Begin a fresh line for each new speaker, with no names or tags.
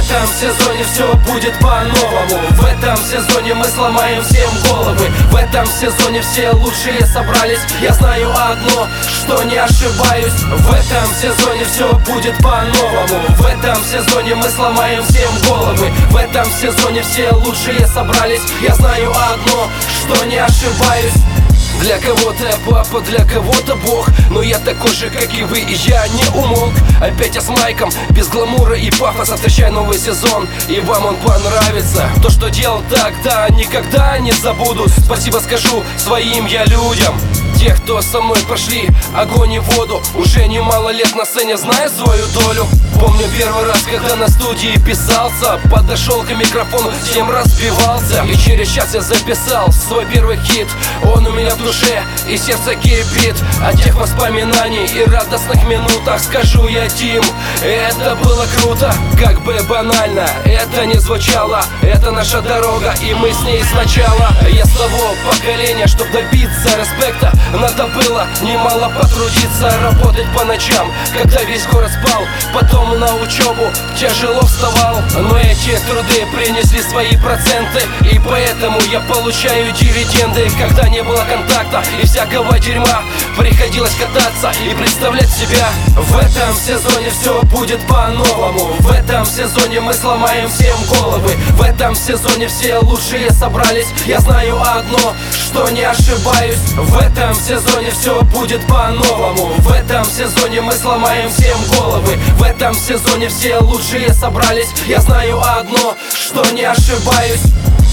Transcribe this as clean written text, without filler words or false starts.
этом сезоне все будет по-новому. В этом сезоне мы сломаем всем головы. В этом сезоне все лучшие собрались. Я знаю одно, что не ошибаюсь. В этом сезоне все будет по-новому. В этом сезоне мы сломаем всем головы. В этом сезоне все лучшие собрались. Я знаю одно, что не ошибаюсь. Для кого-то я папа, для кого-то бог. Но я такой же, как и вы, и я не умолк. Опять я с майком, без гламура и пафоса. Встречай новый сезон, и вам он понравится. То, что делал тогда, никогда не забуду. Спасибо скажу своим я людям. Тех, кто со мной прошли огонь и воду. Уже немало лет на сцене, знаю свою долю. Помню первый раз, когда на студии писался. Подошел к микрофону, всем разбивался. И через час я записал свой первый хит. Он у меня в душе и сердце кипит. От тех воспоминаний и радостных минутах скажу я, Тим, это было круто. Как бы банально это не звучало, это наша дорога, и мы с ней сначала. Я с того поколения, чтоб добиться респекта, надо было немало потрудиться, работать по ночам, когда весь город спал. Потом на учебу тяжело вставал, но эти труды принесли свои проценты, и поэтому я получаю дивиденды. Когда не было контакта и всякого дерьма, приходилось кататься и представлять себя. В этом сезоне все будет по-новому. В этом сезоне мы сломаем всем головы. В этом сезоне все лучшие собрались. Я знаю одно, что не ошибаюсь. В этом сезоне все будет по-новому. В этом сезоне мы сломаем всем головы. В этом сезоне все лучшие собрались. Я знаю одно, что не ошибаюсь.